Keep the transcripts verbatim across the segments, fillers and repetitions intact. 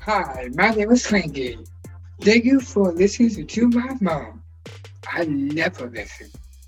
Hi, my name is Frankie. Thank you for listening to my mom. I never listen.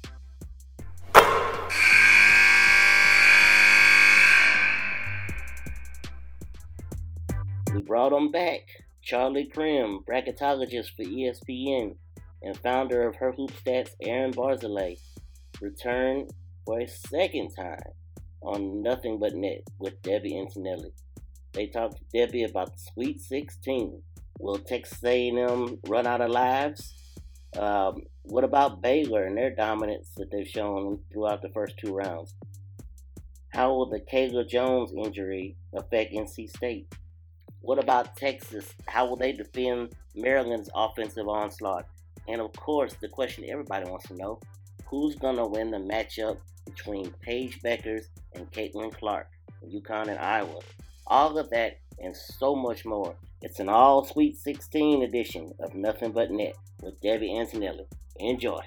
We brought him back. Charlie Krim, bracketologist for E S P N and founder of Her Hoop Stats, Aaron Barzilay, returned for a second time on Nothing But Net with Debbie Antonelli. They talked to Debbie about the Sweet sixteen. Will Texas A and M run out of lives? Um, what about Baylor and their dominance that they've shown throughout the first two rounds? How will the Kayla Jones injury affect N C State? What about Texas? How will they defend Maryland's offensive onslaught? And of course, the question everybody wants to know, who's going to win the matchup between Paige Beckers and Caitlin Clark in UConn and Iowa? All of that and so much more. It's an all Sweet sixteen edition of Nothing But Net with Debbie Antonelli. Enjoy.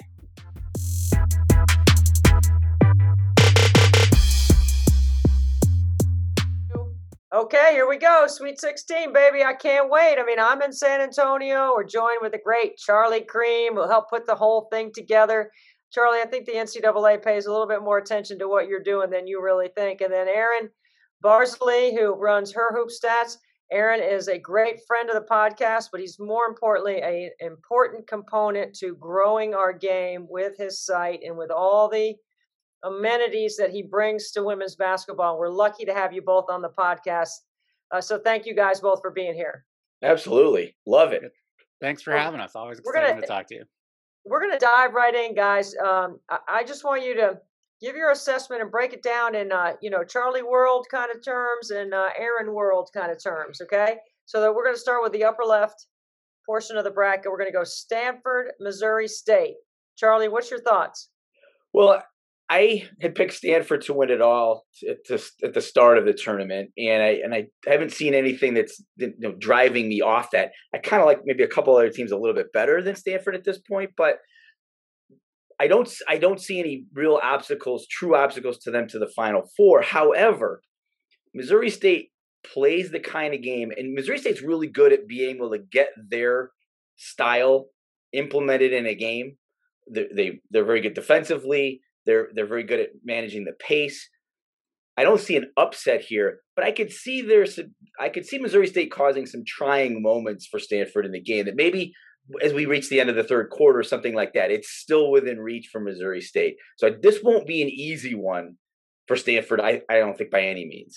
Okay, here we go. Sweet sixteen, baby. I can't wait. I mean, I'm in San Antonio. We're joined with the great Charlie Creme, who'll help put the whole thing together. Charlie, I think the N C double A pays a little bit more attention to what you're doing than you really think. And then Aaron Barzilay, who runs Her Hoop Stats. Aaron is a great friend of the podcast, but he's more importantly an important component to growing our game with his site and with all the amenities that he brings to women's basketball. We're lucky to have you both on the podcast. Uh, so thank you guys both for being here. Absolutely. Love it. Thanks for having us. Always We're exciting gonna- to talk to you. We're going to dive right in, guys. Um, I, I just want you to give your assessment and break it down in, uh, you know, Charlie World kind of terms and uh, Aaron World kind of terms, okay? So that we're going to start with the upper left portion of the bracket. We're going to go Stanford, Missouri State. Charlie, what's your thoughts? Well, I had picked Stanford to win it all at the, at the start of the tournament, and I and I haven't seen anything that's you know, driving me off that. I kind of like maybe a couple other teams a little bit better than Stanford at this point, but I don't I don't see any real obstacles, true obstacles to them to the Final Four. However, Missouri State plays the kind of game, and Missouri State's really good at being able to get their style implemented in a game. They, they they're very good defensively. They're they're very good at managing the pace. I don't see an upset here, but I could see there's I could see Missouri State causing some trying moments for Stanford in the game. That maybe as we reach the end of the third quarter or something like that, it's still within reach for Missouri State. So this won't be an easy one for Stanford. I, I don't think by any means.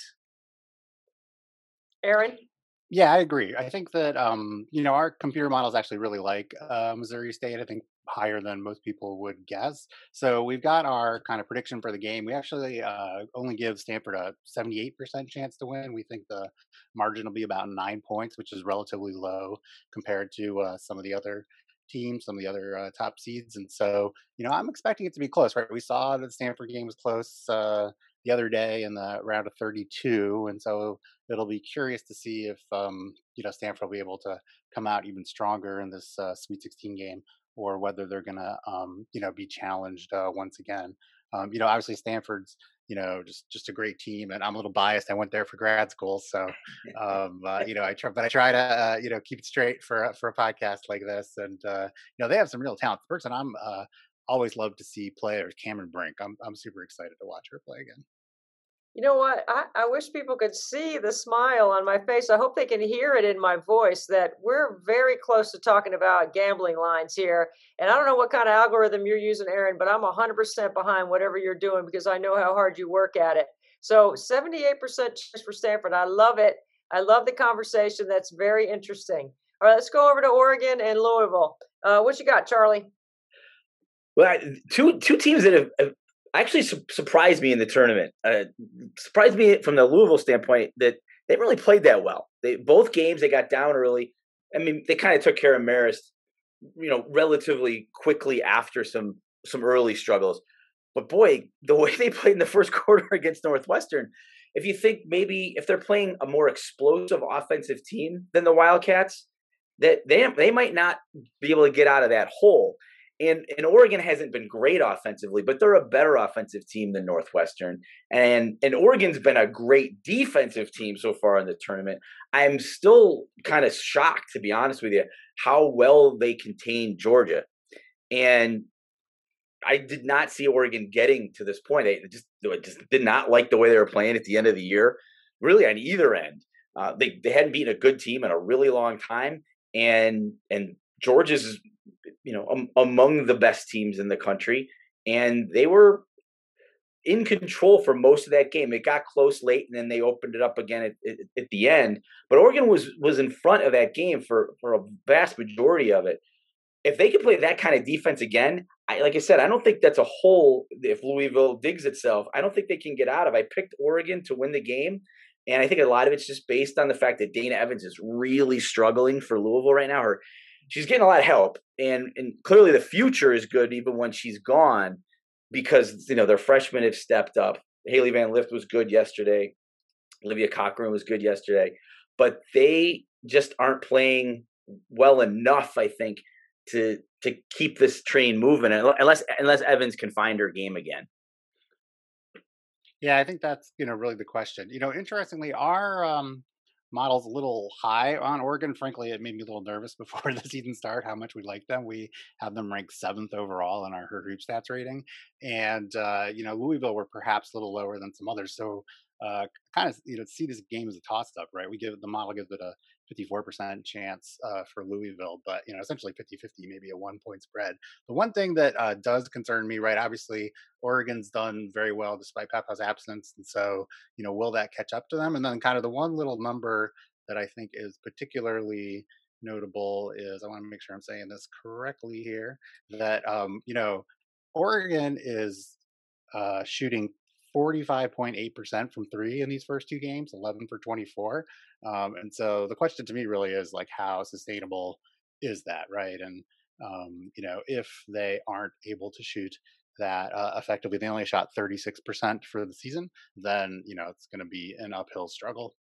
Aaron? Yeah, I agree. I think that um, you know, our computer models actually really like uh, Missouri State. I think higher than most people would guess. So we've got our kind of prediction for the game. We actually uh, only give Stanford a seventy-eight percent chance to win. We think the margin will be about nine points, which is relatively low compared to uh, some of the other teams, some of the other uh, top seeds. And so, you know, I'm expecting it to be close, right? We saw that the Stanford game was close uh, the other day in the round of thirty-two. And so it'll be curious to see if, um, you know, Stanford will be able to come out even stronger in this uh, Sweet sixteen game, or whether they're going to, um, you know, be challenged uh, once again. Um, you know, obviously Stanford's, you know, just just a great team, and I'm a little biased. I went there for grad school, so um, uh, you know, I try, but I try to, uh, you know, keep it straight for for a podcast like this. And uh, you know, they have some real talent. The person I'm uh, always love to see play is Cameron Brink. I'm I'm super excited to watch her play again. You know what? I, I wish people could see the smile on my face. I hope they can hear it in my voice that we're very close to talking about gambling lines here. And I don't know what kind of algorithm you're using, Aaron, but I'm one hundred percent behind whatever you're doing because I know how hard you work at it. So seventy-eight percent chance for Stanford. I love it. I love the conversation. That's very interesting. All right, let's go over to Oregon and Louisville. Uh, what you got, Charlie? Well, two two teams that have, have actually su- surprised me in the tournament. Uh, surprised me from the Louisville standpoint that they really played that well. They both games they got down early. I mean, they kind of took care of Marist, you know, relatively quickly after some some early struggles. But boy, the way they played in the first quarter against Northwestern, if you think maybe if they're playing a more explosive offensive team than the Wildcats, that they they might not be able to get out of that hole. And and Oregon hasn't been great offensively, but they're a better offensive team than Northwestern. And and Oregon's been a great defensive team so far in the tournament. I'm still kind of shocked, to be honest with you, how well they contained Georgia. And I did not see Oregon getting to this point. They just, they just did not like the way they were playing at the end of the year, really on either end. Uh, they they hadn't beaten a good team in a really long time, and and Georgia's, you know, um, among the best teams in the country, and they were in control for most of that game. It got close late, and then they opened it up again at, at, at the end. But Oregon was was in front of that game for for a vast majority of it. If they could play that kind of defense again, I, like I said, I don't think that's a hole. If Louisville digs itself, I don't think they can get out of. I picked Oregon to win the game, and I think a lot of it's just based on the fact that Dana Evans is really struggling for Louisville right now. Her, she's getting a lot of help, and and clearly the future is good even when she's gone, because you know their freshmen have stepped up. Haley Van Lift was good yesterday. Olivia Cochran was good yesterday, but they just aren't playing well enough, I think, to to keep this train moving unless unless Evans can find her game again. Yeah, I think that's, you know, really the question. You know, interestingly, our um, model's a little high on Oregon. Frankly, it made me a little nervous before the season started how much we like them. We have them ranked seventh overall in our Her Hoop Stats rating, and uh, you know, Louisville were perhaps a little lower than some others. So, uh, kind of, you know, see this game as a toss-up, right? We give the model gives it a fifty-four percent chance uh, for Louisville, but you know, essentially fifty-fifty, maybe a one-point spread. The one thing that uh, does concern me, right? Obviously, Oregon's done very well despite Papa's absence, and so you know, will that catch up to them? And then, kind of the one little number that I think is particularly notable is I want to make sure I'm saying this correctly here. That um, you know, Oregon is uh, shooting forty-five point eight percent from three in these first two games, eleven for twenty-four. Um, and so the question to me really is like, how sustainable is that, right? And, um, you know, if they aren't able to shoot that uh, effectively, they only shot thirty-six percent for the season, then, you know, it's going to be an uphill struggle.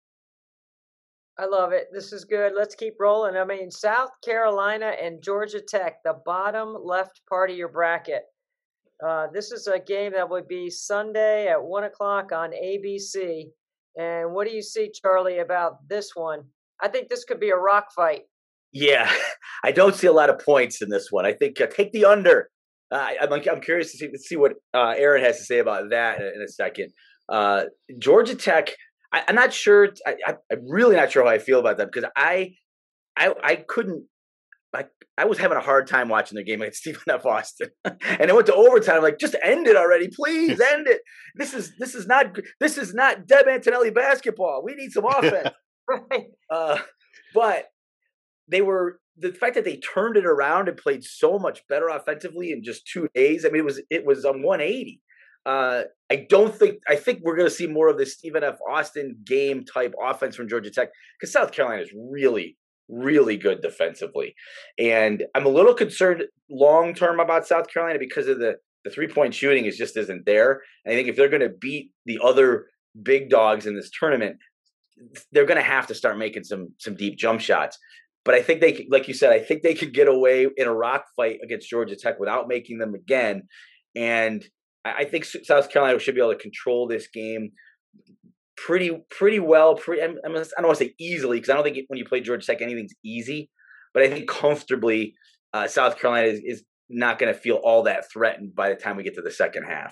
I love it. This is good. Let's keep rolling. I mean, South Carolina and Georgia Tech, the bottom left part of your bracket. Uh, this is a game that would be Sunday at one o'clock on A B C. And what do you see, Charlie, about this one? I think this could be a rock fight. Yeah, I don't see a lot of points in this one. I think uh, take the under. Uh, I'm I'm curious to see, to see what uh, Aaron has to say about that in, in a second. Uh, Georgia Tech. I, I'm not sure. I, I, I'm really not sure how I feel about them because I, I, I couldn't. I, I was having a hard time watching their game against Stephen F. Austin, and it went to overtime. I'm like, just end it already, please, end it. This is this is not this is not Deb Antonelli basketball. We need some offense. Right. Uh, but they were the fact that they turned it around and played so much better offensively in just two days. I mean, it was it was on one eighty. Uh, I don't think I think we're going to see more of this Stephen F. Austin game type offense from Georgia Tech because South Carolina is really. really good defensively. And I'm a little concerned long term about South Carolina because of the, the three point shooting is just isn't there. And I think if they're going to beat the other big dogs in this tournament, they're going to have to start making some, some deep jump shots. But I think they, like you said, I think they could get away in a rock fight against Georgia Tech without making them again. And I think South Carolina should be able to control this game pretty pretty well. Pretty, I, I don't want to say easily because I don't think when you play Georgia Tech anything's easy, but I think comfortably uh, South Carolina is, is not going to feel all that threatened by the time we get to the second half.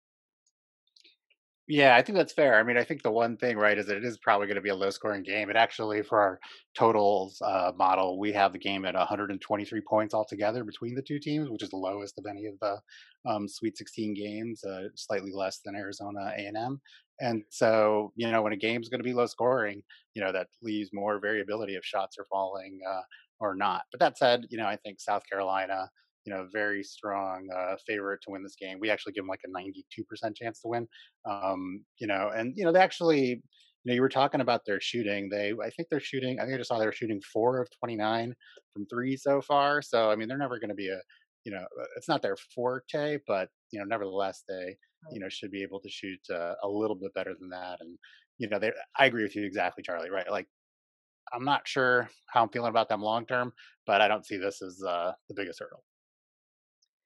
Yeah, I think that's fair. I mean, I think the one thing, right, is that it is probably going to be a low-scoring game. It actually, for our totals uh, model, we have the game at one hundred twenty-three points altogether between the two teams, which is the lowest of any of the um, Sweet sixteen games, uh, slightly less than Arizona A and M. And so, you know, when a game's going to be low-scoring, you know, that leaves more variability if shots are falling uh, or not. But that said, you know, I think South Carolina, you know, very strong uh, favorite to win this game. We actually give them like a ninety-two percent chance to win. Um, you know, and you know, they actually, you know, you were talking about their shooting. They, I think they're shooting. I think I just saw they were shooting four of twenty-nine from three so far. So I mean, they're never going to be a, you know, it's not their forte, but you know, nevertheless, they, you know, should be able to shoot uh, a little bit better than that. And you know, they, I agree with you exactly, Charlie. Right, like. I'm not sure how I'm feeling about them long term, but I don't see this as uh, the biggest hurdle.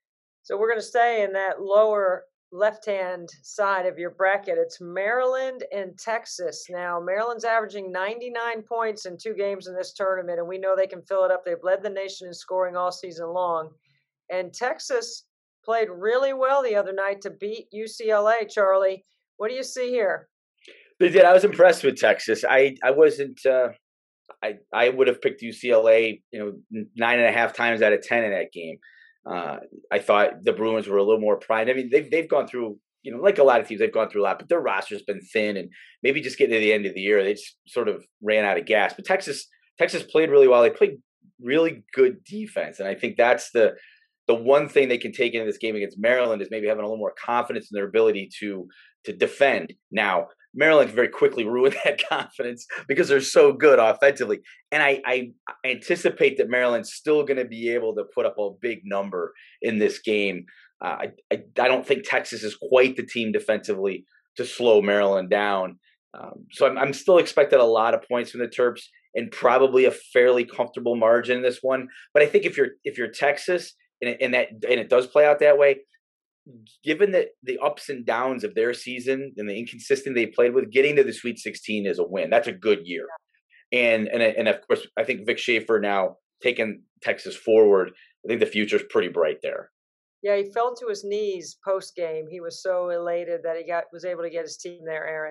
So we're going to stay in that lower left-hand side of your bracket. It's Maryland and Texas. Now, Maryland's averaging ninety-nine points in two games in this tournament, and we know they can fill it up. They've led the nation in scoring all season long. And Texas played really well the other night to beat U C L A, Charlie. What do you see here? They did. I was impressed with Texas. I, I wasn't uh, – I, I would have picked U C L A, you know, nine and a half times out of ten in that game. Uh, I thought the Bruins were a little more primed. I mean, they've they've gone through, you know, like a lot of teams, they've gone through a lot, but their roster's been thin, and maybe just getting to the end of the year, they just sort of ran out of gas. But Texas, Texas played really well. They played really good defense, and I think that's the the one thing they can take into this game against Maryland is maybe having a little more confidence in their ability to to defend. Now, Maryland very quickly ruined that confidence because they're so good offensively. And I, I anticipate that Maryland's still going to be able to put up a big number in this game. Uh, I, I, I don't think Texas is quite the team defensively to slow Maryland down. Um, so I'm, I'm still expecting a lot of points from the Terps and probably a fairly comfortable margin in this one. But I think if you're if you're Texas and, it, and that and it does play out that way, given the, the ups and downs of their season and the inconsistent they played with, getting to the Sweet sixteen is a win. That's a good year. And and and of course, I think Vic Schaefer now taking Texas forward, I think the future's pretty bright there. Yeah, he fell to his knees post-game. He was so elated that he got was able to get his team there, Aaron.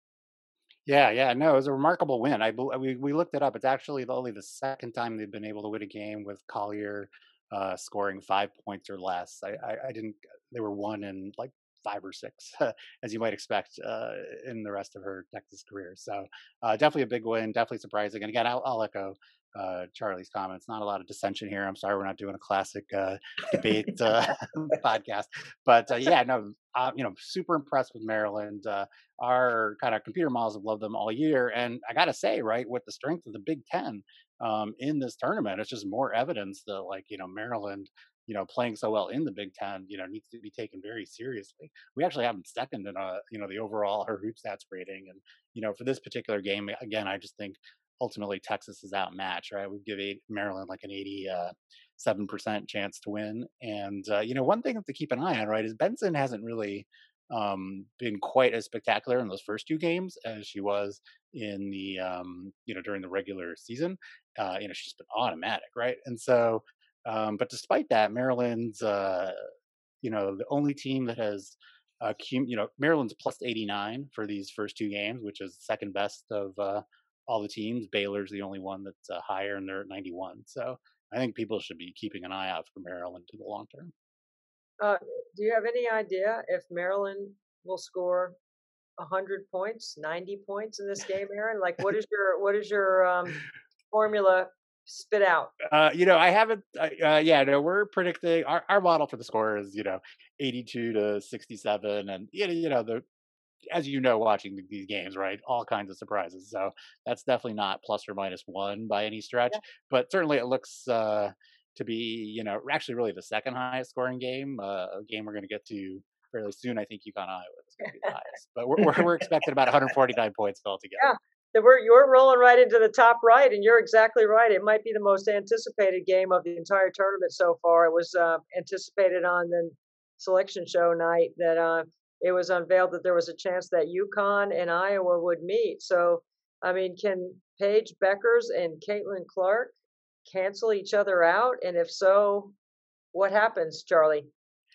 Yeah, yeah, no, it was a remarkable win. I bel- we we looked it up. It's actually only the second time they've been able to win a game with Collier uh, scoring five points or less. I, I, I didn't. They were one in like five or six, as you might expect uh, in the rest of her Texas career. So uh, definitely a big win. Definitely surprising. And again, I'll, I'll echo uh, Charlie's comments. Not a lot of dissension here. I'm sorry we're not doing a classic uh, debate uh, podcast, but uh, yeah, no, uh, you know, super impressed with Maryland. Uh, our kind of computer models have loved them all year, and I got to say, right, with the strength of the Big Ten um, in this tournament, it's just more evidence that, like, you know, Maryland, you know, playing so well in the Big Ten, you know, needs to be taken very seriously. We actually have them second in a, you know, the overall her hoop stats rating, and you know, for this particular game, again, I just think ultimately Texas is outmatched, right? We give eight, Maryland like an eighty-seven percent chance to win. And, uh, you know, one thing to keep an eye on, right, is Benson hasn't really um, been quite as spectacular in those first two games as she was in the, um, you know, during the regular season. Uh, you know, she's been automatic, right? And so, um, but despite that, Maryland's, uh, you know, the only team that has, uh, cum- you know, Maryland's plus eighty-nine for these first two games, which is second best of, uh, all the teams. Baylor's the only one that's uh, higher, and they're at ninety-one. So I think people should be keeping an eye out for Maryland to the long term. Uh, do you have any idea if Maryland will score one hundred points, ninety points in this game, Aaron? Like, what is your what is your um, formula spit out? Uh, you know, I haven't. Uh, uh, yeah, no, we're predicting our, our model for the score is, you know, eighty-two to sixty-seven, and you know, you know the. As you know, watching these games, right, all kinds of surprises. So that's definitely not plus or minus one by any stretch, Yeah. but certainly it looks uh, to be, you know, actually really the second highest scoring game, uh, a game we're going to get to fairly soon. I think UConn Iowa is going to be the highest, but we're, we're, we're expecting about one hundred forty-nine points altogether. Yeah. That we're you're rolling right into the top right, and you're exactly right. It might be the most anticipated game of the entire tournament so far. It was uh, anticipated on the selection show night that uh, it was unveiled that there was a chance that UConn and Iowa would meet. So, I mean, can Paige Beckers and Caitlin Clark cancel each other out? And if so, what happens, Charlie?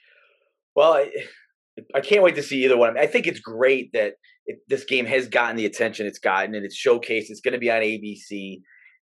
Well, I, I can't wait to see either one. I think it's great that it, this game has gotten the attention it's gotten, and it's showcased. It's going to be on A B C,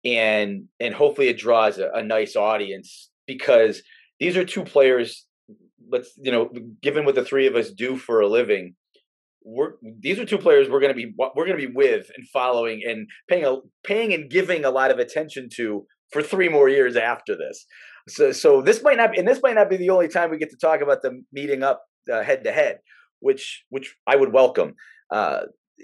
and and hopefully it draws a, a nice audience, because these are two players. Let's, you know, given what the three of us do for a living, we're these are two players we're going to be we're going to be with and following and paying a paying and giving a lot of attention to for three more years after this. So so this might not be, and this might not be the only time we get to talk about them meeting up uh, head to head, which which I would welcome. Uh,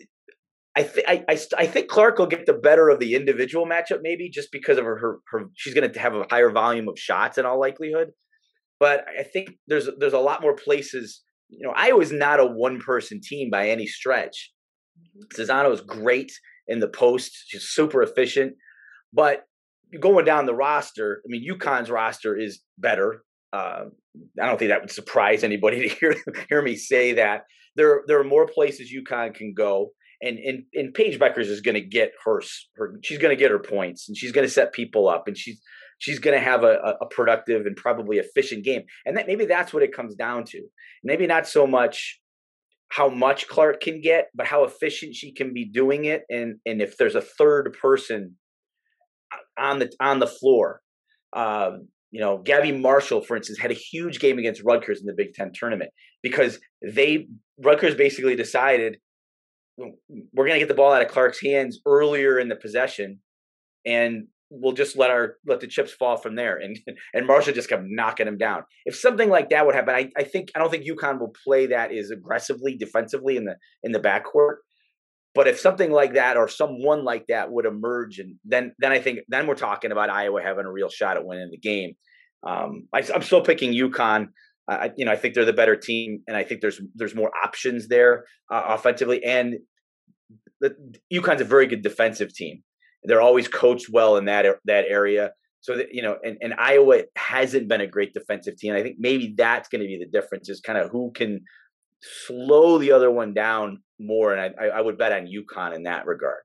I, th- I, I, I think Clark will get the better of the individual matchup, maybe just because of her her, her she's going to have a higher volume of shots in all likelihood. But I think there's there's a lot more places. You know, Iowa's not a one-person team by any stretch. Cesano is great in the post. She's super efficient. But going down the roster, I mean, UConn's roster is better. uh, I don't think that would surprise anybody to hear hear me say that. There there are more places UConn can go, and and and Paige Beckers is going to get her her she's going to get her points, and she's going to set people up, and she's she's going to have a, a productive and probably efficient game, and that maybe that's what it comes down to. Maybe not so much how much Clark can get, but how efficient she can be doing it, and and if there's a third person on the on the floor. Um, you know, Gabby Marshall, for instance, had a huge game against Rutgers in the Big Ten tournament because they Rutgers basically decided we're going to get the ball out of Clark's hands earlier in the possession, and we'll just let our let the chips fall from there. And and Marshall just kept knocking him down. If something like that would happen, I, I think I don't think UConn will play that as aggressively defensively in the in the backcourt. But if something like that or someone like that would emerge, and then then I think then we're talking about Iowa having a real shot at winning the game. Um, I, I'm still picking UConn. I, you know, I think they're the better team, and I think there's there's more options there uh, offensively. And the, UConn's a very good defensive team. They're always coached well in that that area. So that, you know, and, and Iowa hasn't been a great defensive team. I think maybe that's going to be the difference, is kind of who can slow the other one down more, and I, I would bet on UConn in that regard.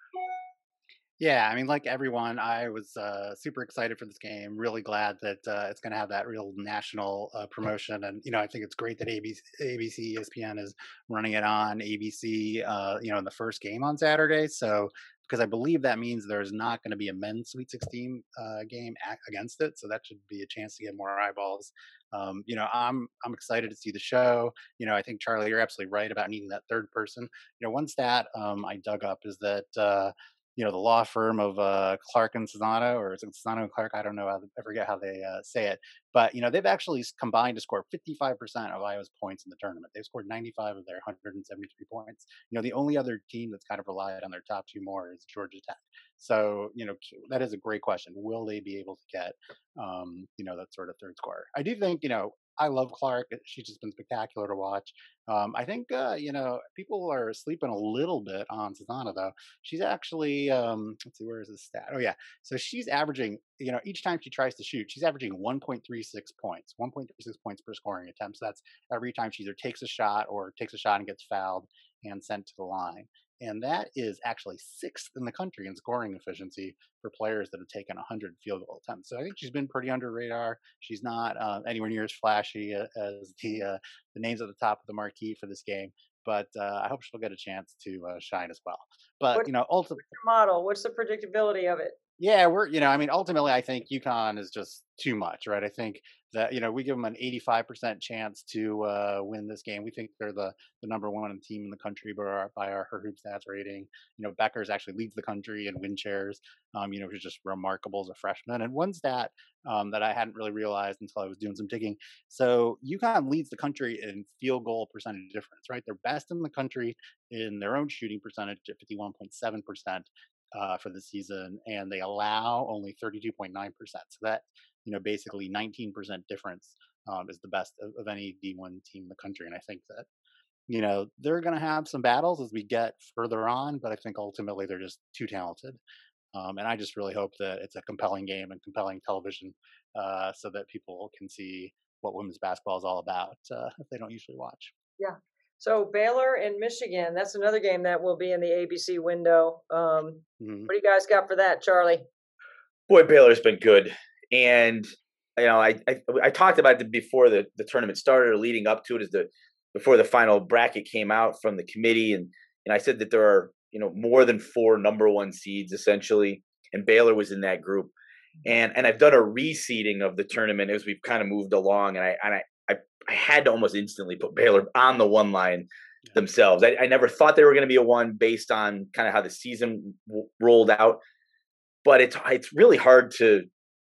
Yeah, I mean, like everyone, I was uh, super excited for this game. Really glad that uh, it's going to have that real national uh, promotion, and you know, I think it's great that A B C, A B C, E S P N is running it on A B C. Uh, you know, in the first game on Saturday, so because I believe that means there's not going to be a men's Sweet sixteen uh, game a- against it, so that should be a chance to get more eyeballs. Um, you know, I'm I'm excited to see the show. You know, I think Charlie, you're absolutely right about needing that third person. You know, one stat um, I dug up is that. Uh, you know, the law firm of uh, Clark and Cesano, or is it Cesano and Clark? I don't know. How, I forget how they uh, say it. But, you know, they've actually combined to score fifty-five percent of Iowa's points in the tournament. They've scored ninety-five of their one hundred seventy-three points. You know, the only other team that's kind of relied on their top two more is Georgia Tech. So, you know, that is a great question. Will they be able to get, um, you know, that sort of third scorer? I do think, you know, I love Clark. She's just been spectacular to watch. Um, I think, uh, you know, people are sleeping a little bit on Susanna, though. She's actually, um, let's see, where is this stat? Oh, yeah. So she's averaging, you know, each time she tries to shoot, she's averaging one point three six points, one point three six points per scoring attempt. So that's every time she either takes a shot or takes a shot and gets fouled and sent to the line. And that is actually sixth in the country in scoring efficiency for players that have taken one hundred field goal attempts. So I think she's been pretty under radar. She's not uh, anywhere near as flashy as the uh, the names at the top of the marquee for this game, but uh, I hope she'll get a chance to uh, shine as well. But What's you know, ultimately, the model? What's the predictability of it? yeah, we're, you know, I mean, ultimately, I think UConn is just too much, right? I think that, you know, we give them an eighty-five percent chance to uh, win this game. We think they're the, the number one team in the country by our, by our Her Hoop Stats rating. You know, Beckers actually leads the country in win shares, um, you know, which is just remarkable as a freshman. And one stat um, that I hadn't really realized until I was doing some digging. So UConn leads the country in field goal percentage difference, right? They're best in the country in their own shooting percentage at fifty-one point seven percent. Uh, for the season, and they allow only thirty-two point nine percent. So that, you know, basically nineteen percent difference um, is the best of, of any D one team in the country. And I think that, you know, they're going to have some battles as we get further on, but I think ultimately they're just too talented. Um, and I just really hope that it's a compelling game and compelling television uh, so that people can see what women's basketball is all about uh, if they don't usually watch. Yeah. So Baylor and Michigan, that's another game that will be in the A B C window. Um, mm-hmm. What do you guys got for that, Charlie? Boy, Baylor's been good. And, you know, I I, I talked about it before the, the tournament started or leading up to it, as the before the final bracket came out from the committee. And, and I said that there are, you know, more than four number one seeds, essentially. And Baylor was in that group. And and I've done a reseeding of the tournament as we've kind of moved along. And I and I I, I had to almost instantly put Baylor on the one line yeah. themselves. I, I never thought they were going to be a one based on kind of how the season w- rolled out. But it's it's really hard to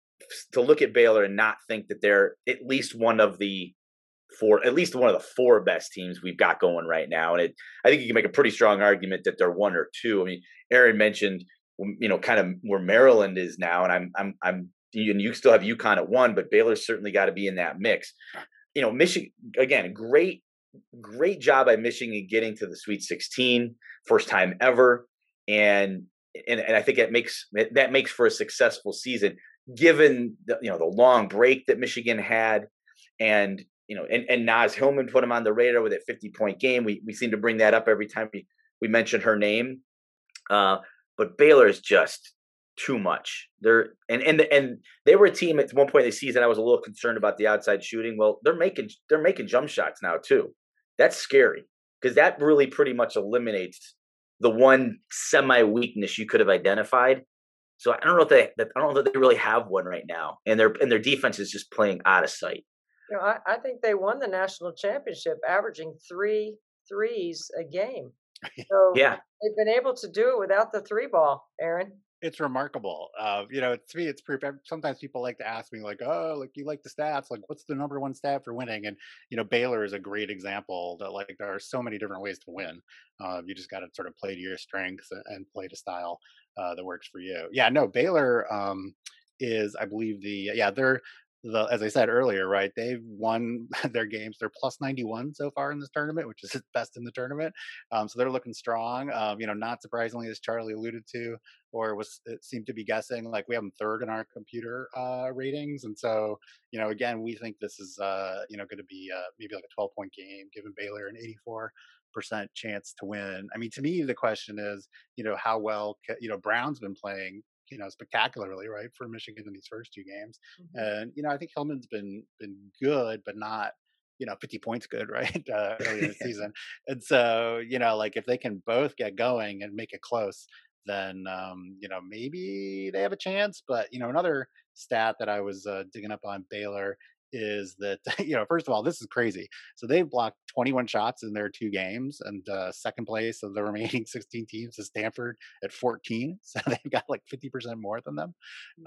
to look at Baylor and not think that they're at least one of the four, at least one of the four best teams we've got going right now. And it, I think you can make a pretty strong argument that they're one or two. I mean, Aaron mentioned, you know, kind of where Maryland is now, and I'm I'm I'm and you still have UConn at one, but Baylor's certainly got to be in that mix. You know, Michigan, again, great, great job by Michigan getting to the Sweet sixteen, first time ever. And, and, and I think that makes, that makes for a successful season, given the, you know, the long break that Michigan had. And you know, and, and Naz Hillman put him on the radar with a fifty point game. We we seem to bring that up every time we we mention her name. Uh, but Baylor is just too much. They're and and and they were a team at one point in the season. I was a little concerned about the outside shooting. Well, they're making they're making jump shots now too. That's scary because that really pretty much eliminates the one semi weakness you could have identified. So I don't know if they I don't know that they really have one right now, and their and their defense is just playing out of sight. You know, I, I think they won the national championship, averaging three threes a game. So Yeah. they've been able to do it without the three ball, Aaron. It's remarkable. Uh, you know, to me, it's proof. Sometimes people like to ask me, like, "Oh, like you like the stats? Like, what's the number one stat for winning?" And you know, Baylor is a great example that like there are so many different ways to win. Uh, you just got to sort of play to your strengths and, and play to style uh, that works for you. Yeah, no, Baylor um, is, I believe, the yeah they're the as I said earlier, right? They've won their games. They're plus ninety-one so far in this tournament, which is best in the tournament. Um, so they're looking strong. Um, you know, not surprisingly, as Charlie alluded to, or was it seemed to be guessing, like we have them third in our computer uh, ratings, and so you know, again, we think this is uh, you know going to be uh, maybe like a twelve point game, giving Baylor an eighty-four percent chance to win. I mean, to me, the question is, you know, how well you know Brown's been playing, you know, spectacularly, right, for Michigan in these first two games. Mm-hmm. And, you know, I think Hillman's been been good, but not, you know, fifty points good, right, uh, early in the season. And so, you know, like if they can both get going and make it close, then, um, you know, maybe they have a chance. But, you know, another stat that I was uh, digging up on Baylor is that, you know, first of all, this is crazy. So they've blocked twenty-one shots in their two games, and uh, second place of the remaining sixteen teams is Stanford at fourteen. So they've got like fifty percent more than them.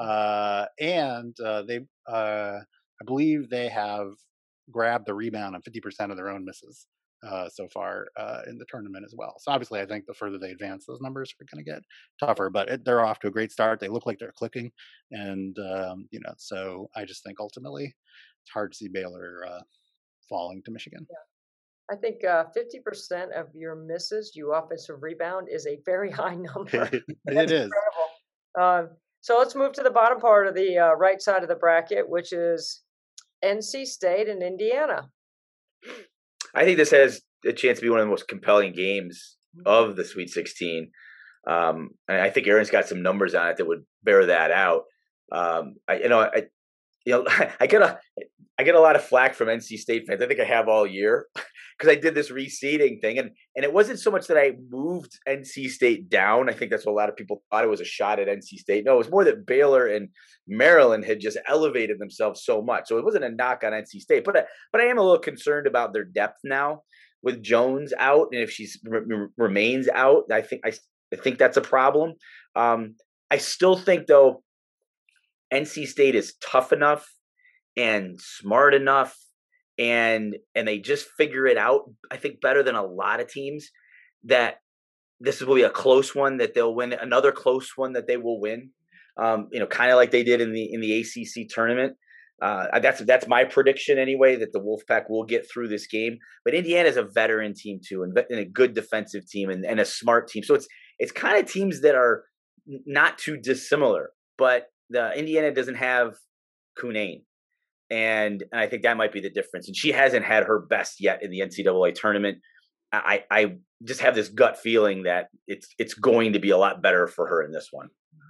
Uh, and uh, they, uh, I believe they have grabbed the rebound on fifty percent of their own misses uh, so far uh, in the tournament as well. So obviously, I think the further they advance, those numbers are going to get tougher. But it, they're off to a great start. They look like they're clicking, and um, you know, so I just think ultimately it's hard to see Baylor uh, falling to Michigan. Yeah. I think uh, fifty percent of your misses, you offensive rebound, is a very high number. It is. Uh, so let's move to the bottom part of the uh, right side of the bracket, which is N C State and Indiana. I think this has a chance to be one of the most compelling games of the Sweet sixteen. Um, and I think Aaron's got some numbers on it that would bear that out. Um, I, you know, I, you know, I get a, I get a lot of flack from N C State fans. I think I have all year because I did this reseeding thing, and and it wasn't so much that I moved N C State down. I think that's what a lot of people thought, it was a shot at N C State. No, it was more that Baylor and Maryland had just elevated themselves so much. So it wasn't a knock on N C State, but but I am a little concerned about their depth now with Jones out, and if she re- remains out, I think I, I think that's a problem. Um, I still think though, N C State is tough enough and smart enough, and and they just figure it out, I think, better than a lot of teams, that this will be a close one that they'll win, another close one that they will win. Um, you know, kind of like they did in the in the A C C tournament. Uh, that's that's my prediction anyway, that the Wolfpack will get through this game. But Indiana is a veteran team too, and, and a good defensive team, and, and a smart team. So it's it's kind of teams that are not too dissimilar, but the Indiana doesn't have Cunane. And, and I think that might be the difference. And she hasn't had her best yet in the N C double A tournament. I, I just have this gut feeling that it's it's going to be a lot better for her in this one.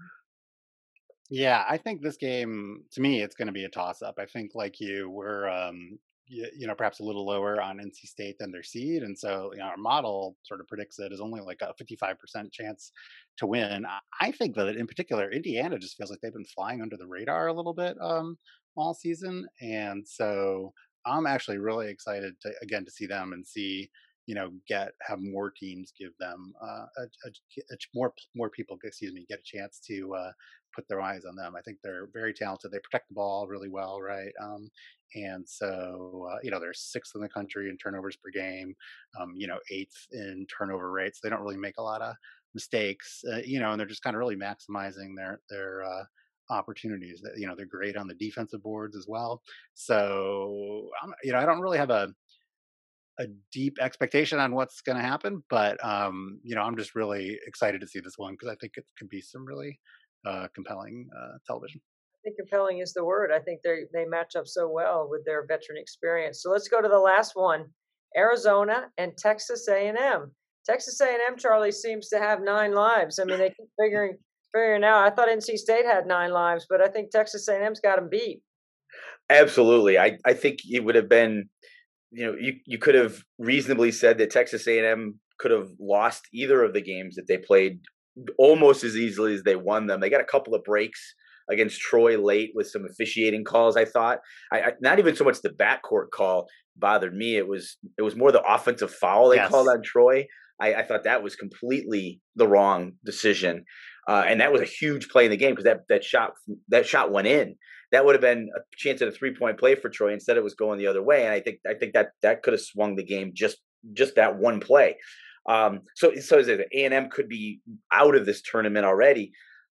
Yeah, I think this game, to me, it's going to be a toss-up. I think, like you, we're um, you, you know perhaps a little lower on N C State than their seed, and so you know, our model sort of predicts it as only like a fifty-five percent chance to win. I, I think that in particular, Indiana just feels like they've been flying under the radar a little bit um, all season, and so I'm actually really excited to again to see them and see you know get have more teams give them uh, a, a, a more more people excuse me get a chance to. Uh, put their eyes on them. I think they're very talented. They protect the ball really well, right? Um, and so, uh, you know, they're sixth in the country in turnovers per game, um, you know, eighth in turnover rates. They don't really make a lot of mistakes, uh, you know, and they're just kind of really maximizing their their uh, opportunities. That you know, they're great on the defensive boards as well. So, um, you know, I don't really have a a deep expectation on what's going to happen, but um, you know, I'm just really excited to see this one because I think it could be some really uh, compelling uh, television. think compelling is the word. I think they they match up so well with their veteran experience. So let's go to the last one: Arizona and Texas A and M. Texas A and M, Charlie, seems to have nine lives. I mean, they keep figuring figuring out. I thought N C State had nine lives, but I think Texas A and M's got them beat. Absolutely, I I think it would have been, you know, you you could have reasonably said that Texas A and M could have lost either of the games that they played almost as easily as they won them. They got a couple of breaks against Troy late with some officiating calls. I thought, I, I not even so much the backcourt call bothered me. It was it was more the offensive foul they Yes. called on Troy. I, I thought that was completely the wrong decision, uh, and that was a huge play in the game because that that shot that shot went in. That would have been a chance at a three point play for Troy. Instead, it was going the other way, and I think I think that that could have swung the game just just that one play. Um, so so A and M could be out of this tournament already,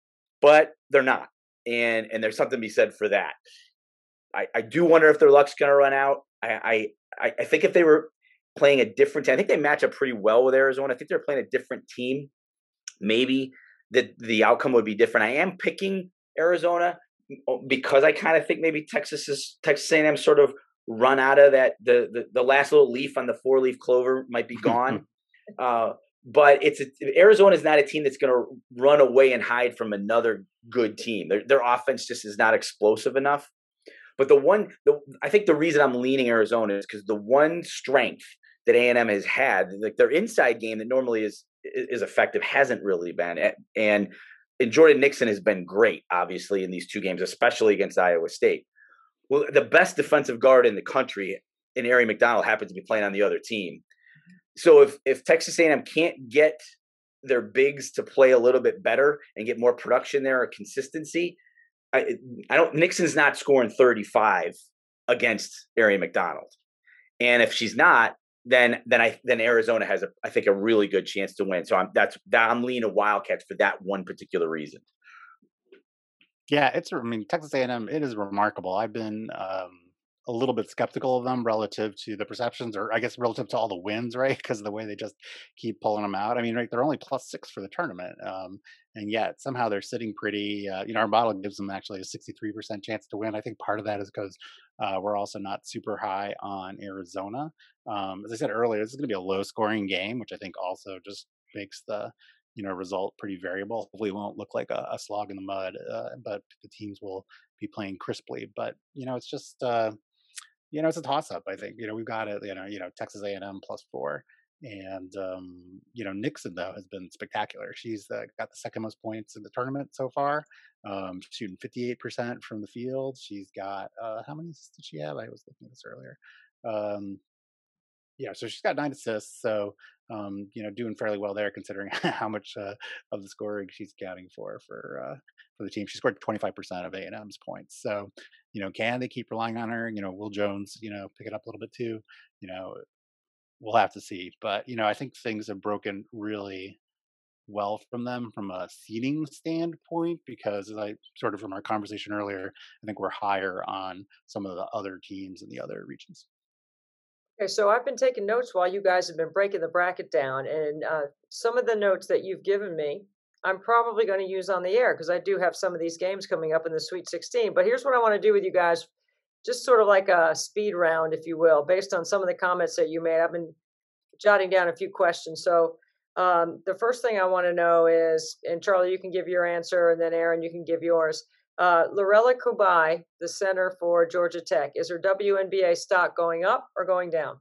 but they're not. And and there's something to be said for that. I, I do wonder if their luck's going to run out. I, I I think if they were playing a different team, I think they match up pretty well with Arizona. I think they're playing a different team. Maybe the the outcome would be different. I am picking Arizona because I kind of think maybe Texas is Texas A and M sort of run out of that. The the, the last little leaf on the four leaf clover might be gone. uh, But it's a, Arizona is not a team that's going to run away and hide from another good team. Their, their offense just is not explosive enough. But the one, the, I think the reason I'm leaning Arizona is because the one strength that A and M has had, like their inside game that normally is is effective, hasn't really been. And and Jordan Nixon has been great, obviously, in these two games, especially against Iowa State. Well, the best defensive guard in the country, in Aari McDonald, happens to be playing on the other team. So if, if Texas A and M can't get their bigs to play a little bit better and get more production there or consistency, I, I don't. Nixon's not scoring thirty-five against Aari McDonald, and if she's not, then then I then Arizona has a I think a really good chance to win. So I'm that's that I'm leaning Wildcats for that one particular reason. Yeah, it's. I mean, Texas A and M. It is remarkable. I've been um, a little bit skeptical of them relative to the perceptions, or I guess relative to all the wins, right? Because of the way they just keep pulling them out. I mean, right, they're only plus six for the tournament, um, and yet somehow they're sitting pretty. Uh, you know, our model gives them actually a sixty-three percent chance to win. I think part of that is because uh, we're also not super high on Arizona. Um, as I said earlier, this is going to be a low-scoring game, which I think also just makes the you know result pretty variable. Hopefully, it won't look like a, a slog in the mud, uh, but the teams will be playing crisply. But you know, it's just. Uh, You know, it's a toss-up. I think you know we've got it. You know, you know Texas A and M plus four, and um, you know Nixon though has been spectacular. She's uh, got the second most points in the tournament so far, um, shooting fifty-eight percent from the field. She's got uh, how many assists did she have? I was looking at this earlier. Um, yeah, so she's got nine assists. So um, you know, doing fairly well there considering how much uh, of the scoring she's accounting for for uh, for the team. She scored twenty-five percent of A and M's points. So you know, can they keep relying on her? You know, will Jones, you know, pick it up a little bit too? You know, we'll have to see. But you know, I think things have broken really well from them from a seeding standpoint because, as I sort of from our conversation earlier, I think we're higher on some of the other teams in the other regions. Okay, so I've been taking notes while you guys have been breaking the bracket down, and uh, some of the notes that you've given me, I'm probably going to use on the air because I do have some of these games coming up in the Sweet sixteen. But here's what I want to do with you guys, just sort of like a speed round, if you will, based on some of the comments that you made. I've been jotting down a few questions. So um, the first thing I want to know is, and Charlie, you can give your answer, and then Aaron, you can give yours. Uh, Lorella Kubai, the center for Georgia Tech, is her W N B A stock going up or going down?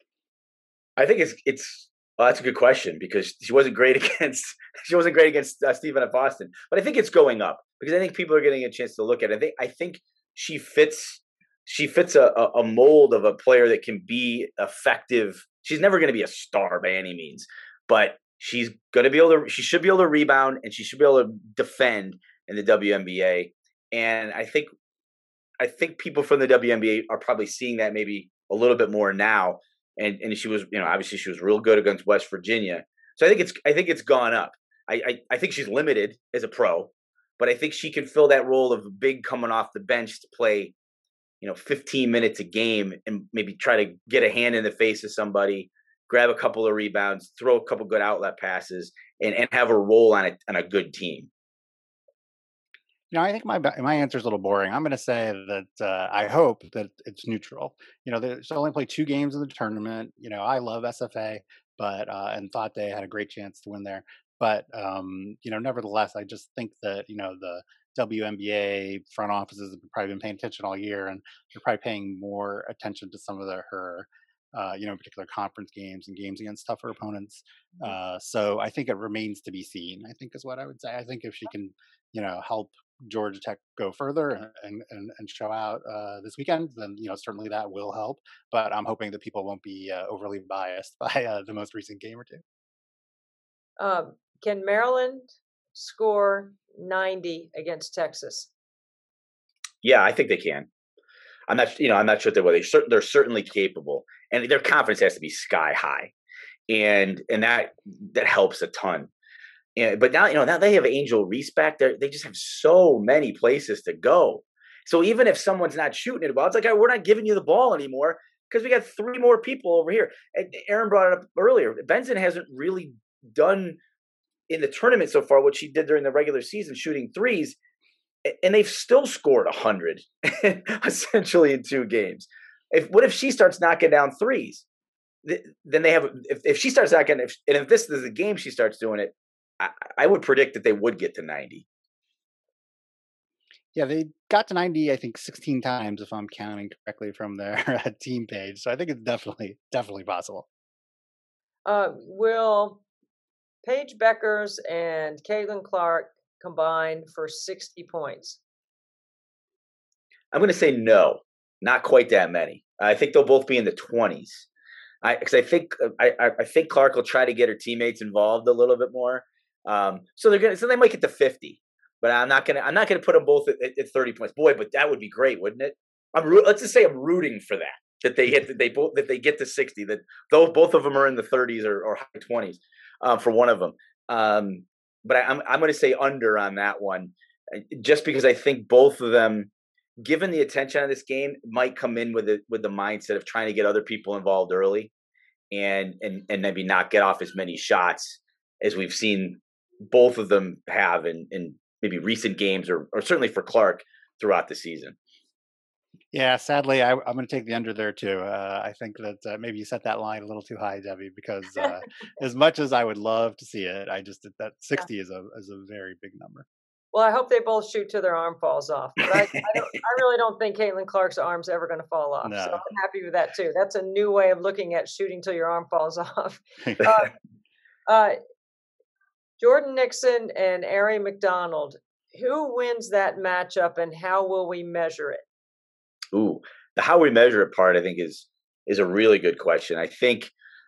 I think it's it's. Well, that's a good question because she wasn't great against she wasn't great against uh, Stephen at Boston, but I think it's going up because I think people are getting a chance to look at it. I think I think she fits she fits a, a mold of a player that can be effective. She's never going to be a star by any means, but she's going to be able to. She should be able to rebound and she should be able to defend in the W N B A. And I think I think people from the W N B A are probably seeing that maybe a little bit more now. And and she was, you know, obviously she was real good against West Virginia. So I think it's I think it's gone up. I, I, I think she's limited as a pro, but I think she can fill that role of a big coming off the bench to play, you know, fifteen minutes a game and maybe try to get a hand in the face of somebody, grab a couple of rebounds, throw a couple good outlet passes, and, and have a role on it on a good team. You know, I think my ba- my answer is a little boring. I'm going to say that uh, I hope that it's neutral. You know, they only play two games in the tournament. You know, I love S F A, but uh, and thought they had a great chance to win there. But um, you know, nevertheless, I just think that you know the W N B A front offices have probably been paying attention all year, and they're probably paying more attention to some of the her. Uh, you know, in particular conference games and games against tougher opponents. Uh, so I think it remains to be seen. I think is what I would say. I think if she can, you know, help Georgia Tech go further and and, and show out uh, this weekend, then you know certainly that will help. But I'm hoping that people won't be uh, overly biased by uh, the most recent game or two. Um, can Maryland score ninety against Texas? Yeah, I think they can. I'm not, you know, I'm not sure they will. They cer- they're certainly capable, and their confidence has to be sky high, and and that that helps a ton. And but now, you know, now they have Angel Reese back there. They just have so many places to go. So even if someone's not shooting it well, it's like, "Hey, we're not giving you the ball anymore because we got three more people over here." And Aaron brought it up earlier. Benson hasn't really done in the tournament so far what she did during the regular season, shooting threes, and they've still scored a hundred essentially in two games. If what if she starts knocking down threes? Then they have. If, if she starts knocking, if, and if this is the game she starts doing it, I, I would predict that they would get to ninety. Yeah, they got to ninety, I think, sixteen times if I'm counting correctly from their uh, team page. So I think it's definitely definitely possible. Uh, will Paige Beckers and Caitlin Clark combine for sixty points? I'm going to say no, not quite that many. I think they'll both be in the twenties. I because I think I, I think Clark will try to get her teammates involved a little bit more. Um, so they're gonna so they might get to fifty, but I'm not gonna I'm not gonna put them both at, at thirty points. Boy, but that would be great, wouldn't it? I'm let's just say I'm rooting for that that they hit that they both that they get to sixty. That though both of them are in the thirties or, or high twenties um, for one of them. Um, but I, I'm I'm going to say under on that one, just because I think both of them, given the attention on this game, might come in with it with the mindset of trying to get other people involved early, and and and maybe not get off as many shots as we've seen both of them have in, in maybe recent games or or certainly for Clark throughout the season. Yeah, sadly, I, I'm going to take the under there too. Uh, I think that uh, maybe you set that line a little too high, Debbie, because uh, as much as I would love to see it, I just that Yeah. sixty is a is a very big number. Well, I hope they both shoot till their arm falls off. But I, I, don't, I really don't think Caitlin Clark's arm's ever going to fall off. So No. I'm happy with that too. That's a new way of looking at shooting till your arm falls off. Uh, uh, Jordan Nixon and Aari McDonald. Who wins that matchup, and how will we measure it? Ooh, the how we measure it part, I think, is is a really good question. I think,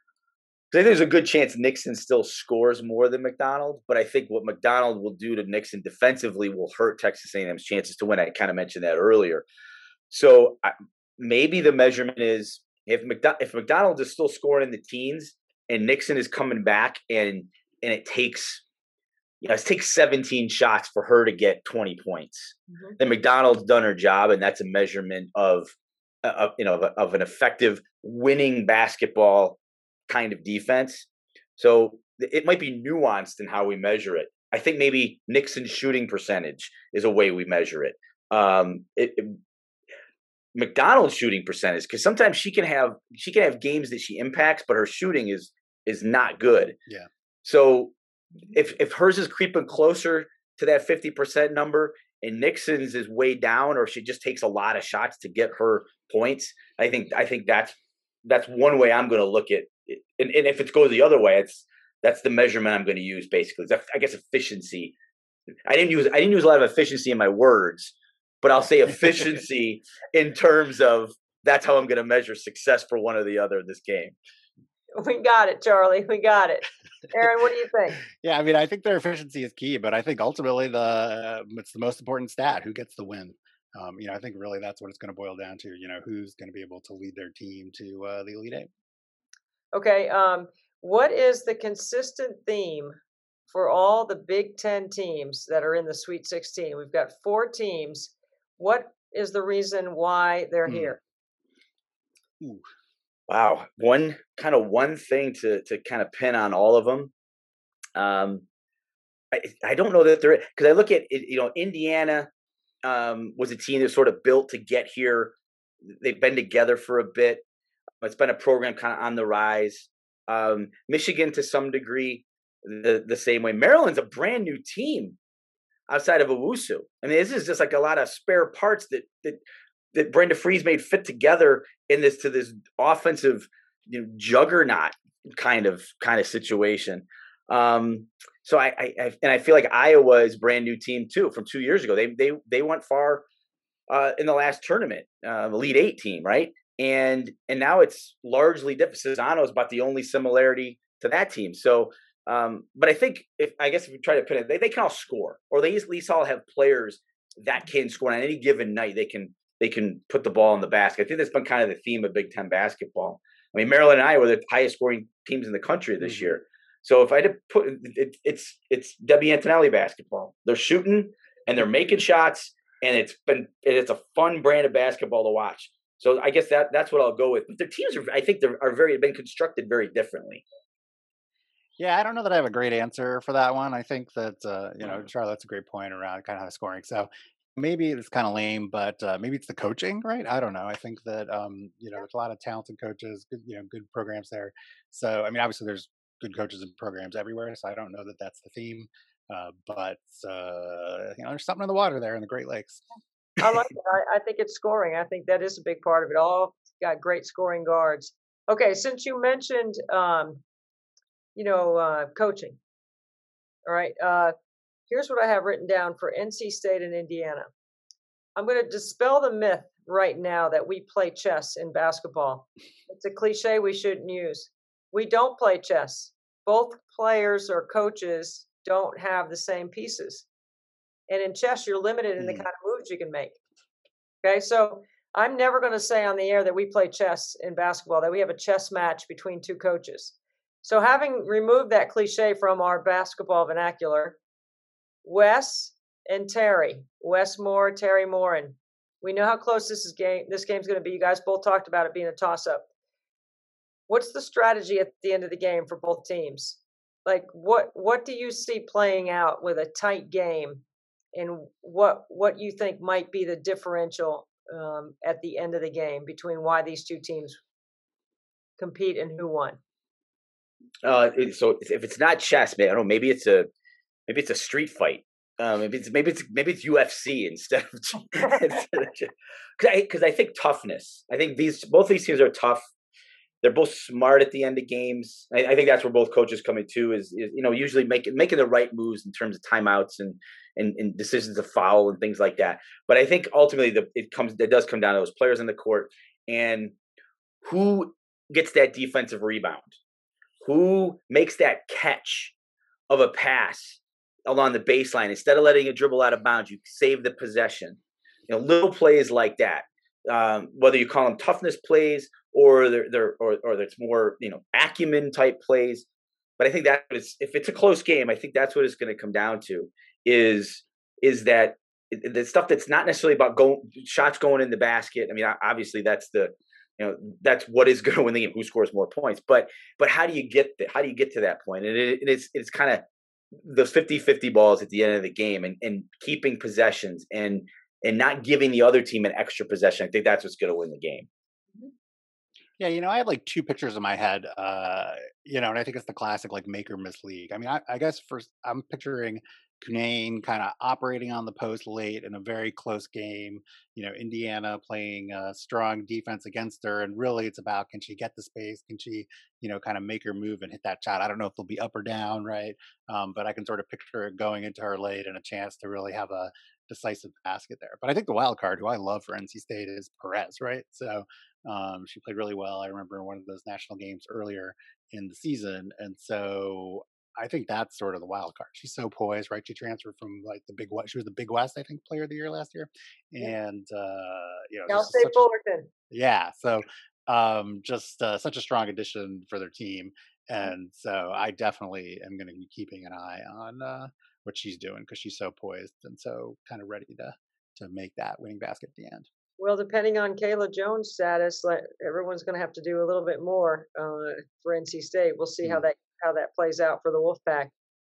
I think there's a good chance Nixon still scores more than McDonald, but I think what McDonald will do to Nixon defensively will hurt Texas A and M's chances to win. I kind of mentioned that earlier. So I, maybe the measurement is if McDonald, if McDonald is still scoring in the teens and Nixon is coming back, and and it takes, you know, it takes seventeen shots for her to get twenty points. Mm-hmm. Then McDonald's done her job, and that's a measurement of, of you know, of, of an effective winning basketball kind of defense. So it might be nuanced in how we measure it. I think maybe Nixon's shooting percentage is a way we measure it. Um, it, it McDonald's shooting percentage, because sometimes she can have she can have games that she impacts, but her shooting is is not good. Yeah. So if if hers is creeping closer to that fifty percent number and Nixon's is way down, or she just takes a lot of shots to get her points, I think I think that's that's one way I'm going to look at it. And, and if it goes the other way, it's that's the measurement I'm going to use basically. I guess efficiency. I didn't use I didn't use a lot of efficiency in my words, but I'll say efficiency in terms of that's how I'm going to measure success for one or the other in this game. We got it, Charlie. We got it. Aaron, what do you think? Yeah, I mean, I think their efficiency is key, but I think ultimately the uh, it's the most important stat: who gets the win. Um, you know, I think really that's what it's going to boil down to. You know, who's going to be able to lead their team to uh, the Elite Eight. Okay. Um, what is the consistent theme for all the Big Ten teams that are in the Sweet sixteen? We've got four teams. What is the reason why they're hmm. here? Ooh. Wow. One kind of one thing to to kind of pin on all of them. Um, I, I don't know that there because I look at it, you know, Indiana um, was a team that sort of built to get here. They've been together for a bit. It's been a program kind of on the rise. Um, Michigan to some degree, the the same way. Maryland's a brand new team outside of Owusu. I mean, this is just like a lot of spare parts that that that Brenda Freeze made fit together in this to this offensive, you know, juggernaut kind of kind of situation. Um, so I, I, I and I feel like Iowa is a brand new team too from two years ago. They they they went far uh, in the last tournament, uh, the Elite Eight team, right? And and now it's largely different. Cesano is about the only similarity to that team. So, um, but I think if I guess if we try to put it, they, they can all score, or they at least all have players that can score on any given night. They can they can put the ball in the basket. I think that's been kind of the theme of Big Ten basketball. I mean, Maryland and Iowa are the highest scoring teams in the country this mm-hmm. year. So if I had to put it, it's it's Debbie Antonelli basketball. They're shooting and they're making shots, and it's been it's a fun brand of basketball to watch. So I guess that that's what I'll go with. But their teams are, I think, they are very been constructed very differently. Yeah, I don't know that I have a great answer for that one. I think that uh, you know, Charlotte's a great point around kind of how scoring. So maybe it's kind of lame, but uh, maybe it's the coaching, right? I don't know. I think that um, you know, there's a lot of talented coaches, good, you know, good programs there. So I mean, obviously, there's good coaches and programs everywhere. So I don't know that that's the theme, uh, but uh, you know, there's something in the water there in the Great Lakes. I like it. I, I think it's scoring. I think that is a big part of it all. Got great scoring guards. Okay, since you mentioned, um, you know, uh, coaching. All right. Uh, here's what I have written down for N C State and Indiana. I'm going to dispel the myth right now that we play chess in basketball. It's a cliche we shouldn't use. We don't play chess. Both players or coaches don't have the same pieces. And in chess, you're limited in the kind of moves you can make. Okay, so I'm never going to say on the air that we play chess in basketball, that we have a chess match between two coaches. So having removed that cliche from our basketball vernacular, Wes and Terry, Wes Moore, Terry Morin, we know how close this is game. This game's going to be. You guys both talked about it being a toss-up. What's the strategy at the end of the game for both teams? Like, what what do you see playing out with a tight game? And what what you think might be the differential um, at the end of the game between why these two teams compete and who won? Uh, so if it's not chess, man, I don't know. Maybe it's a maybe it's a street fight. Um, maybe it's maybe it's maybe it's U F C instead of because I, because I think toughness. I think these both these teams are tough. They're both smart at the end of games. I, I think that's where both coaches come into is, is you know usually making making the right moves in terms of timeouts and, and and decisions to foul and things like that. But I think ultimately the it comes it does come down to those players in the court and who gets that defensive rebound, who makes that catch of a pass along the baseline instead of letting it dribble out of bounds. You save the possession. You know, little plays like that. Um, whether you call them toughness plays or they're, they're or or it's more you know acumen type plays, but I think that is if it's a close game, I think that's what it's going to come down to is is that the stuff that's not necessarily about going shots going in the basket. I mean, obviously that's the you know that's what is going to win the game, who scores more points. But but how do you get the, how do you get to that point? And it, it is it's kind of the fifty-fifty balls at the end of the game and, and keeping possessions and. and not giving the other team an extra possession. I think that's what's going to win the game. Yeah, you know, I have like two pictures in my head, uh, you know, and I think it's the classic like make or miss league. I mean, I, I guess first I'm picturing Cunane kind of operating on the post late in a very close game, you know, Indiana playing a strong defense against her. And really it's about, can she get the space? Can she, you know, kind of make her move and hit that shot? I don't know if they'll be up or down, right? Um, but I can sort of picture it going into her late and a chance to really have a decisive basket there. But I think the wild card, who I love for N C State, is Perez, right? So um, she played really well. I remember in one of those national games earlier in the season. And so I think that's sort of the wild card. She's so poised, right? She transferred from like the Big West. She was the Big West, I think, Player of the Year last year. And, uh, you know, Cal State Fullerton. Yeah. So um, just uh, such a strong addition for their team. And so I definitely am going to be keeping an eye on uh, what she's doing because she's so poised and so kind of ready to to make that winning basket at the end. Well, depending on Kayla Jones' status, like everyone's going to have to do a little bit more uh, for N C State. We'll see mm. how that how that plays out for the Wolfpack.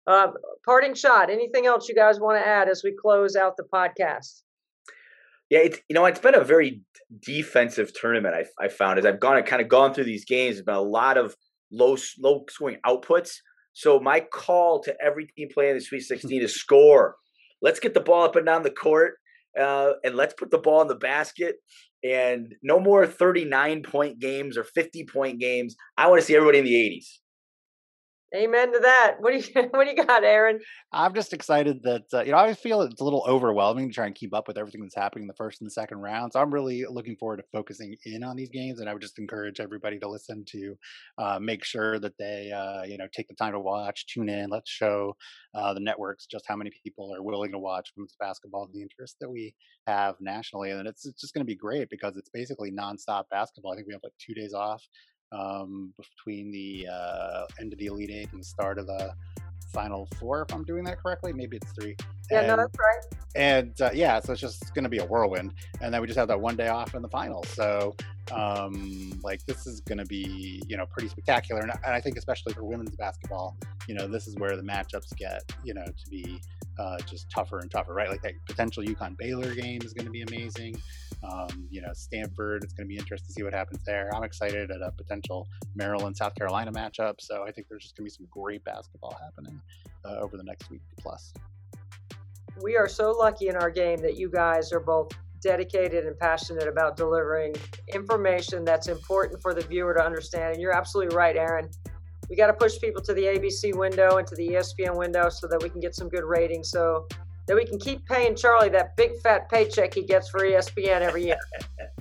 Uh, parting shot. Anything else you guys want to add as we close out the podcast? Yeah, it's you know it's been a very defensive tournament. I I found as I've gone kind of gone through these games. There's been a lot of low low scoring outputs. So my call to every team playing the Sweet sixteen is score. Let's get the ball up and down the court, uh, and let's put the ball in the basket. And no more thirty-nine point games or fifty point games. I want to see everybody in the eighties. Amen to that. What do you What do you got, Aaron? I'm just excited that uh, you know I feel it's a little overwhelming to try and keep up with everything that's happening in the first and the second round. So I'm really looking forward to focusing in on these games, and I would just encourage everybody to listen to, uh, make sure that they uh, you know take the time to watch, tune in. Let's show uh, the networks just how many people are willing to watch women's basketball and the interest that we have nationally, and it's it's just going to be great because it's basically nonstop basketball. I think we have like two days off um between the uh end of the Elite Eight and the start of the Final Four, if I'm doing that correctly. Maybe it's three. Yeah, and, no, that's right. And uh, yeah, so it's just going to be a whirlwind, and then we just have that one day off in the finals. So um like this is going to be you know pretty spectacular, and, and I think especially for women's basketball, you know this is where the matchups get you know to be uh just tougher and tougher, right? Like that potential UConn Baylor game is going to be amazing. Um, you know, Stanford, it's going to be interesting to see what happens there. I'm excited at a potential Maryland, South Carolina matchup. So I think there's just going to be some great basketball happening uh, over the next week plus. We are so lucky in our game that you guys are both dedicated and passionate about delivering information that's important for the viewer to understand. And you're absolutely right, Aaron. We got to push people to the A B C window and to the E S P N window so that we can get some good ratings. So that we can keep paying Charlie that big fat paycheck he gets for E S P N every year.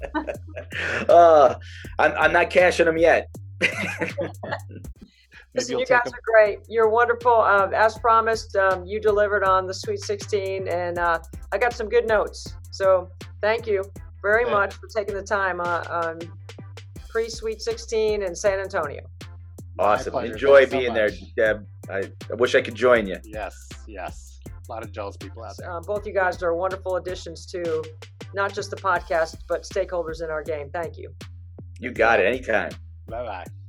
uh, I'm, I'm not cashing them yet. Listen, you guys are great. You're wonderful. Uh, as promised, um, you delivered on the Sweet sixteen, and uh, I got some good notes. So thank you very yeah. much for taking the time uh, on pre-Sweet sixteen in San Antonio. Awesome. Enjoy Thanks being so there, Deb. I, I wish I could join you. Yes, yes. A lot of jealous people out there. Uh, both you guys are wonderful additions to not just the podcast, but stakeholders in our game. Thank you. You got it. Anytime. Bye-bye.